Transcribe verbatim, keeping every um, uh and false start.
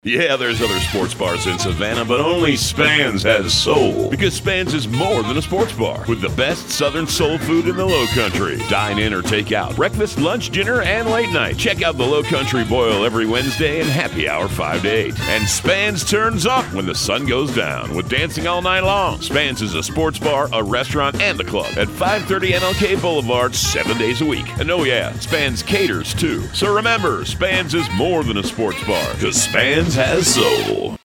Yeah, there's other sports bars in Savannah, but only Spans has soul. Because Spans is more than a sports bar. With the best southern soul food in the Low Country. Dine in or take out. Breakfast, lunch, dinner, and late night. Check out the Low Country Boil every Wednesday and happy hour five to eight. And Spans turns up when the sun goes down with dancing all night long. Spans is a sports bar, a restaurant, and a club at five thirty M L K Boulevard seven days a week. And oh yeah, Spans caters too. So remember, Spans is more than a sports bar. Because Spans has soul.